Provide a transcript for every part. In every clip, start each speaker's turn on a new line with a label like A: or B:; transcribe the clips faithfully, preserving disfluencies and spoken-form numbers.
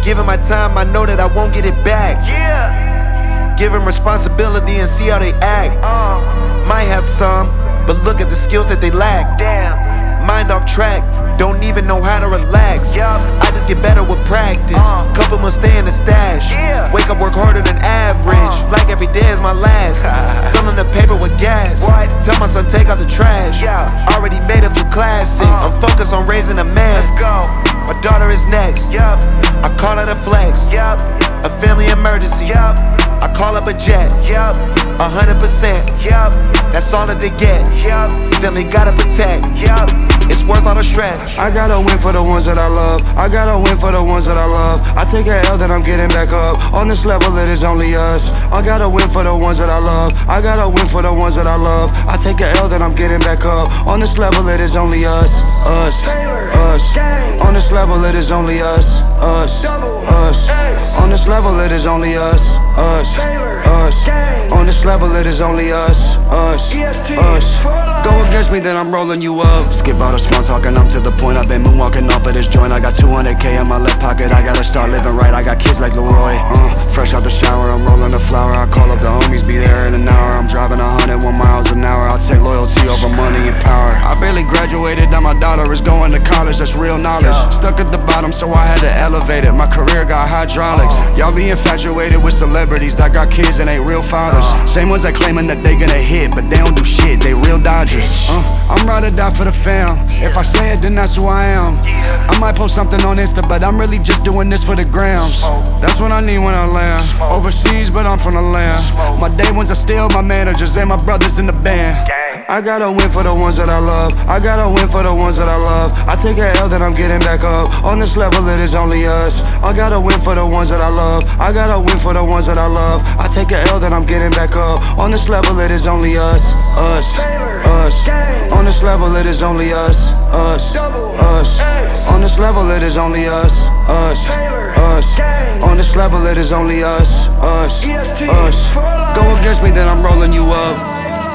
A: Giving my time, I know that I won't get it back.
B: Yeah.
A: Give them responsibility and see how they act.
B: Uh.
A: Might have some, but look at the skills that they lack.
B: Damn.
A: Mind off track, don't even know how to relax.
B: Yup.
A: I just get better with practice.
B: Uh.
A: Couple months stay in the stash.
B: Yeah.
A: Wake up, work harder than average.
B: Uh.
A: Like every day is my last. Filling the paper with gas.
B: What?
A: Tell my son take out the trash.
B: Yeah.
A: Already made a few classics.
B: Uh.
A: I'm focused on raising a man.
B: Let's go.
A: My daughter is next.
B: Yup.
A: I call it a flex.
B: Yup.
A: A family emergency.
B: Yup.
A: I call up a jet.
B: Yup.
A: A hundred percent.
B: Yup.
A: That's all that they get.
B: Yup.
A: Family gotta protect.
B: Yup.
A: It's worth all the stress.
C: I gotta win for the ones that I love. I gotta win for the ones that I love. I take a L, then I'm getting back up. On this level, it is only us. I gotta win for the ones that I love. I gotta win for the ones that I love. I take a L, then I'm getting back up. On this level, it is only us. Us. Us. On this level, it is only us. Us. Us. On this level, it is only us. Us. Us. On this level, it is only us. Us. Us. Go against me, then I'm rolling you up. Skip all the small talking, I'm to the point. I've been moonwalking off of this joint. I got two hundred K in my left pocket. I gotta start living right. I got kids like Leroy. Uh, fresh out the shower, I'm rolling a flower. I call up the homies, be there in an hour. I'm driving a hundred one miles an hour. I'll take loyalty over money and power. I barely graduated, now my daughter is going to college. That's real knowledge. Stuck at the bottom, so I had to elevate it. My career got hydraulics. Y'all be infatuated with celebrities that got kids and ain't real fathers. Same ones that claiming that they gonna hit, but they don't do shit. They real dodgers. Uh, I'm ride or die for the fam. If I say it, then that's who I am. I might post something on Insta, but I'm really just doing this for the grams. That's what I need when I land. Overseas, but I'm from the land. My day ones are still my managers and my brothers in the band. I gotta win for the ones that I love. I gotta win for the ones that I love. I take a L, then I'm getting back up. On this level, it is only us. I gotta win for the ones that I love. I gotta win for the ones that I love. I take a L, then I'm getting back up. On this level, it is only us. Us. Us. On this level, it is only us. Us. Us. On this level, it is only us. Us. Us. On this level, it is only us. Us. Us. Go against me, then I'm rolling you up.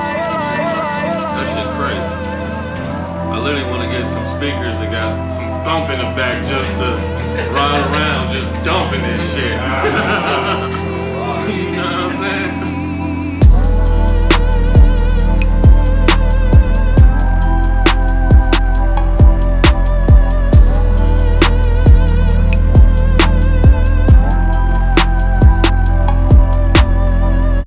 D: That shit crazy. I literally want to get some speakers that got some thump in the back just to ride around, just dumping this shit. You know what I'm saying?